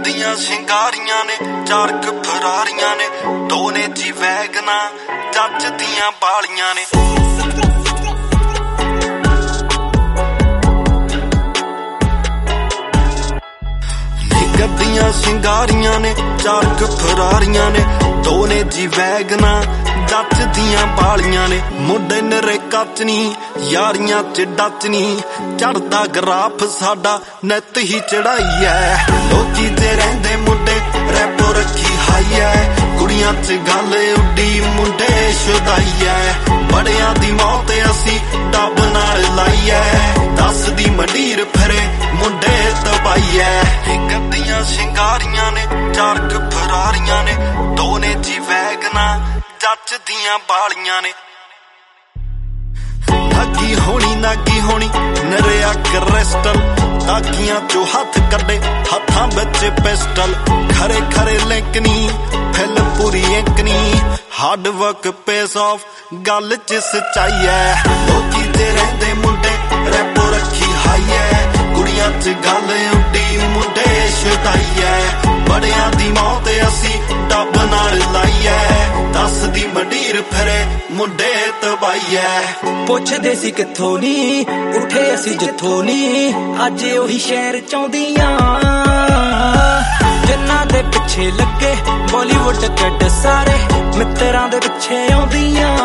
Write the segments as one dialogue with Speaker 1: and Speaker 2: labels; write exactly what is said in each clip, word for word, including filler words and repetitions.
Speaker 1: ਗੱਡੀਆਂ ਸ਼ਿੰਗਾਰੀਆਂ ਨੇ, ਚਾਰ ਕੁ ਫਰਾਰੀਆਂ ਨੇ, ਦੋ ਨੇ ਜੀ ਵੈਗਨਾਂ, ਜੱਜ ਦੀਆਂ ਬਾਲੀਆਂ ਨੇ। ਗੱਡੀਆਂ ਸ਼ਿੰਗਾਰੀਆਂ ਨੇ, ਚਾਰ ਕੁ ਫਰਾਰੀਆਂ ਨੇ, ਦੋ ਨੇ ਜੀ ਵੈਗਨਾਂ, ਜੱਜ ਦੀਆਂ ਬਾਲੀਆਂ ਨੇ। ਮੁੰਡੇ ਨਰੇ ਕੱਚ ਨੀ, ਯਾਰੀਆਂ ਚ ਡੱਚ ਨੀ, ਚੜਦਾ ਗਰਾਫ ਸਾਡਾ ਨਿੱਤ ਹੀ ਚੜਾਈ ਐ। ਲੋਕੀ ਤੇ ਰਹਿੰਦੇ ਮੁੰਡੇ ਰੈਪੋ ਰੱਖੀ ਹਾਈ ਐ, ਕੁੜੀਆਂ ਚ ਗੱਲ ਉੱਡੀ ਮੁੰਡੇ ਸ਼ੁਦਾਈ ਐ। ਬੜਿਆਂ ਦੀ ਮੌਤ ਅਸੀਂ ਡੱਬ ਨਾਲ ਲਾਈ ਐ, ਦੱਸਦੀ ਮੰਡੀਰ ਫਿਰੇ ਮੁੰਡੇ ਤਬਾਈ ਐ। ਗੱਡੀਆਂ ਸ਼ਿੰਗਾਰੀਆਂ ਨੇ, ਚਾਰ ਕੁ ਫਰਾਰੀਆਂ ਨੇ, ਦੋ ਨੇ ਜੀ ਵੈਗਨਾਂ, ਜੱਜ ਦੀਆਂ ਬਾਲੀਆਂ ਨੇ। ਨਾਗੀ ਹੋਣੀ ਨਾਗੀ ਹੋਣੀ ਨਰਿਆ ਕ੍ਰਿਸਟਲ, ਤਾਕੀਆਂ ਚੋਂ ਹੱਥ ਕੱਢੇ ਹੱਥਾਂ ਵਿੱਚ ਪਿਸਟਲ। ਖਰੇ ਖਰੇ ਲਿੰਕ ਨੀ, ਫਿਲ ਪੂਰੀ ਇੰਕ ਨੀ, ਹਾਰਡ ਵਰਕ ਪੇਸ ਆਫ, ਗੱਲ ਚ ਸੱਚਾਈ ਐ। ਲੋਕੀ ਤੇ ਰਹਿੰਦੇ ਮੁੰਡੇ ਰੈਪੋ ਰੱਖੀ ਹਾਈ ਐ, ਕੁੜੀਆਂ ਚ ਗੱਲ ਉੱਡੀ ਮੁੰਡੇ ਸ਼ੁਦਾਈ ਐ। ਬੜਿਆਂ ਦੀ ਮੌਤ ਅਸੀਂ ਡੱਬ ਨਾਲ ਲਾਈ ਐ, ਦੱਸਦੀ ਮੰਡੀਰ ਫਿਰੇ ਮੁੰਡੇ ਤਬਾਈ ਐ।
Speaker 2: ਪੁੱਛਦੇ ਸੀ ਕਿੱਥੋਂ ਨੀ, ਉੱਠੇ ਅਸੀਂ ਜਿੱਥੋਂ ਨੀ, ਅੱਜ ਉਹੀ ਸ਼ਹਿਰ ਚਾਹੁੰਦੀਆਂ ਜਿਨ੍ਹਾਂ ਦੇ ਪਿੱਛੇ ਲੱਗੇ ਬਾਲੀਵੁੱਡ ਕੱਢ ਸਾਰੇ ਮਿੱਤਰਾਂ ਦੇ ਪਿੱਛੇ ਆਉਂਦੀਆਂ।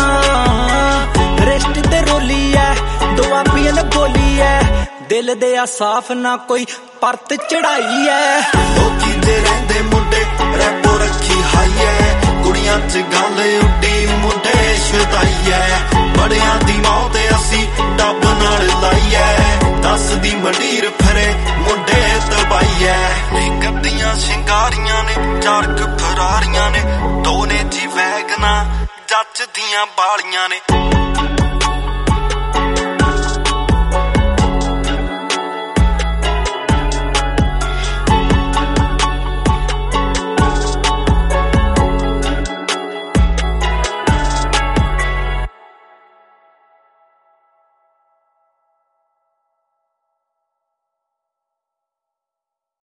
Speaker 2: ਰਿਸ਼ਤੇ ਤੇ ਰੋਲੀ ਐ, ਦੁਆ ਪੀਣ ਬੋਲੀ ਐ, ਦਿਲ ਦੇ ਆ ਸਾਫ ਨਾ ਕੋਈ ਪਰਤ ਚੜਾਈ ਐ।
Speaker 1: ਲੋਕੀ ਤੇ ਰਹਿੰਦੇ ਮੁੰਡੇ ਰੈਪੋ ਰੱਖੀ ਹਾਈ ਐ, ਕੁੜੀਆਂ ਚ ਗੱਲ ਉੱਡੀ ਮੁੰਡੇ ਸ਼ੁਦਾਈ ਐ। ਬੜਿਆਂ ਦੀ ਮੌਤ ਅਸੀਂ ਡੱਬ ਨਾਲ ਲਾਈ ਐ, ਦੱਸਦੀ ਮੰਡੀਰ ਫਿਰੇ ਮੁੰਡੇ ਤਬਾਈ ਐ। ਗੱਡੀਆਂ ਸ਼ਿੰਗਾਰੀਆਂ ਨੇ, ਚਾਰ ਕੁ ਫਰਾਰੀਆਂ ਨੇ, ਦੋ ਨੇ ਜੀ ਵੈਗਨਾਂ, ਜੱਜ ਦੀਆਂ ਬਾਲੀਆਂ ਨੇ।